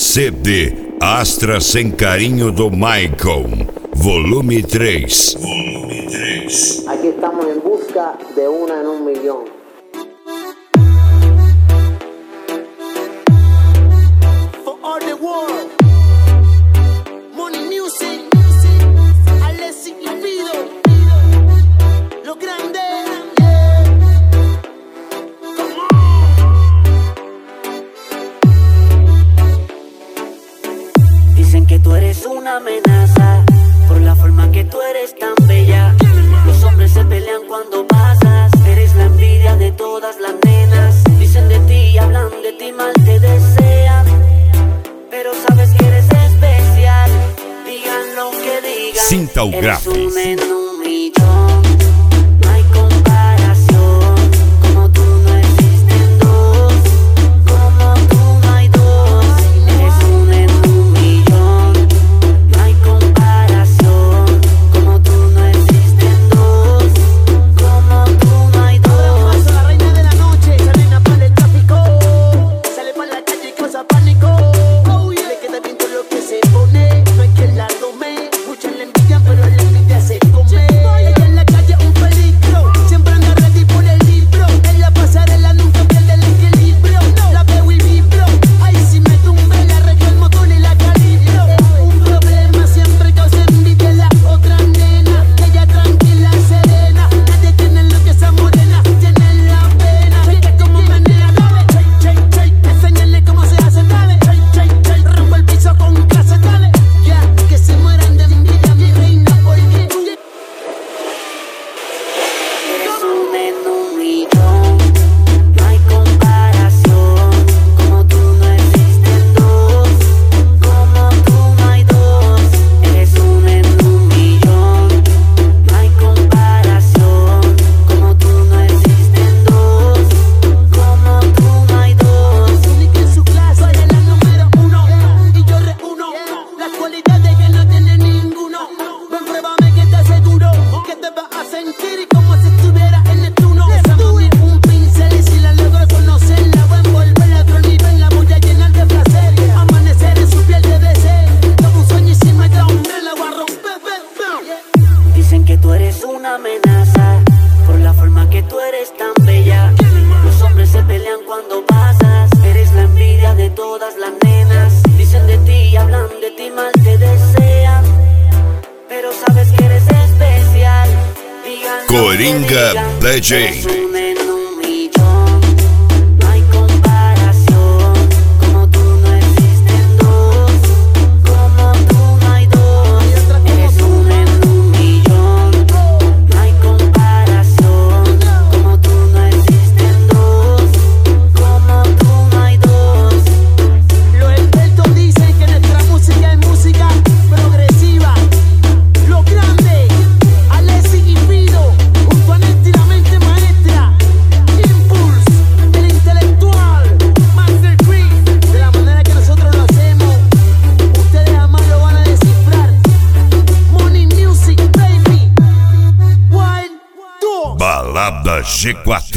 CD Astra Sem Carinho do Michael, volume 3. Aquí estamos en busca de una en un millón. For all the world, Money Music, Alessi y Fido, lo grande, yeah. Come on. Dicen que tú eres una amenaza por la forma que tú eres tan bella. Los hombres se pelean cuando pasas. Eres la envidia de todas las nenas. Dicen de ti, hablan de ti, mal te desean, pero sabes que eres especial. Digan lo que digan. Cinta o Eres gráfico. un en un millón. No hay comparación. Como tú no existen dos. Como tú no hay dos. Eres un en un millón. No hay comparación. Como tú no existen dos. Como tú no hay dos. Paso la reina de la noche, esa reina para el tráfico. Sale para la calle y causa pánico. Oh, yeah. Le queda bien todo lo que se pone. No hay quien la tome. Muchas le envidian, pero la envidia se come. Ella en la calle un peligro. Siempre anda ready por el libro. En la pasarela nunca pierde el equilibrio. La veo y vibro. Ahí si me tumbe, le arreglo el motor y la calibro. Un problema siempre causa envidia en la otra nena. Ella tranquila, serena. Nadie tiene lo que esa morena tiene en la pena. Cheque como menea, dale. Shake, enséñale cómo se hace, dale. Shake, rompe el piso con clase, dale. Ya, que se mueran de envidia, mi reina, porque Eres un en un millón. No hay comparación. Como tú no existen dos. Como tú no hay dos. Eres un en un millón. No hay comparación. Como tú no existen dos. Como tú no hay dos. única en su clase, ella es la número uno. Y yo reúno las cualidades que no tiene ninguno. Ven, pruébame que te aseguro que te vas a sentir como si estuvieras en Neptuno. Esa mami un pincel y si la logro conocerla, voy a envolverla a otro nivel, la voy a llenar de placer. Amanecer en su piel debe ser como un sueño y si me da un la voy a romper. Dicen que tú eres una amenaza por la forma que tú eres tan bella. Los hombres se pelean cuando pasas. Eres la envidia de todas las nenas. Dicen de ti, hablan de ti, mal te desean, pero sabes que eres especial. Digan lo que Coringa digan. DJ. Eres un en un millón. No hay comparación. Como tú no existen dos. Como tú no hay dos. Eres un en un millón. No hay comparación. Como tú no existen dos. Como tú no hay dos. Los expertos dicen que nuestra música es música progresiva. Lo grande, Alessi y Fido, junto a Nesti, la mente maestra. Impulse, el intelectual, Master Creed. De la manera que nosotros lo hacemos, ustedes jamás lo van a descifrar. Money Music, baby. One, two. Balada G4.